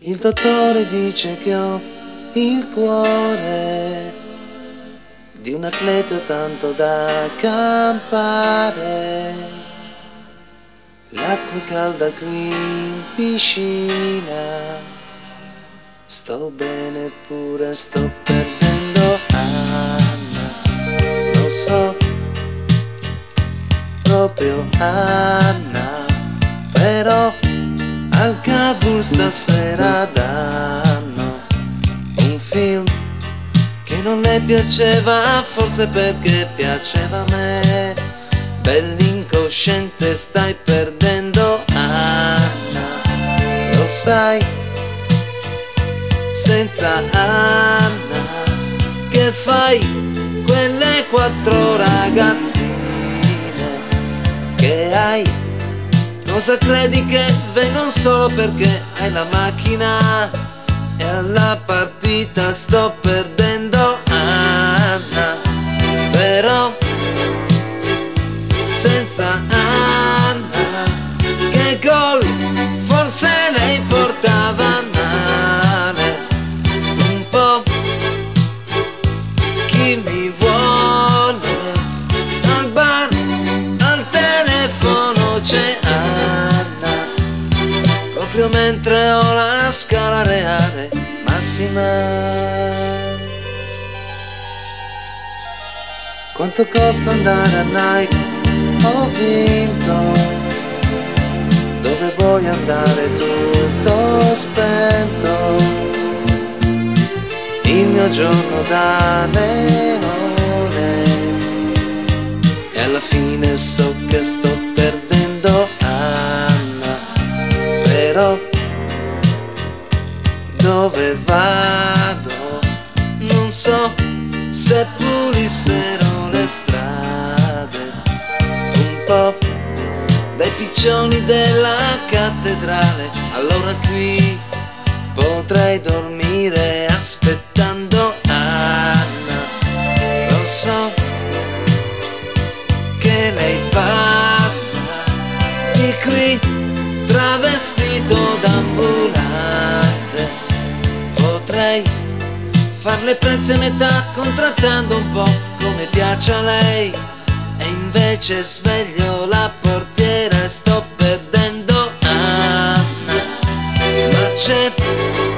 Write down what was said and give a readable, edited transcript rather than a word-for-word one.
Il dottore dice che ho il cuore di un atleta tanto da campare. L'acqua è calda qui in piscina, sto bene eppure sto perdendo Anna. Lo so, proprio Anna, però al Cavour stasera danno un film che non le piaceva, forse perché piaceva a me. Bell'incosciente, stai perdendo Anna, lo sai, senza Anna che fai quelle 4 ragazzine che hai? Cosa credi che vengono solo perché hai la macchina? E alla partita sto perdendo Anna, però senza Anna che gol forse lei portava male un po'. Chi mi vuole al bar, al telefono c'è Anna, proprio mentre ho la scala reale massima. Quanto costa andare a night? Ho vinto. Dove vuoi andare? Tutto spento. Il mio giorno da leone e alla fine so che sto perdendo Anna, però dove vado non so, se pulissero le strade un po' dai piccioni della cattedrale, allora qui potrei dormire aspettando Anna. Lo so che lei passa di qui travestito d'ambulante, potrei farle prezzi a metà contrattando un po' come piace a lei, e invece sveglio la portiera e sto perdendo Anna, ma c'è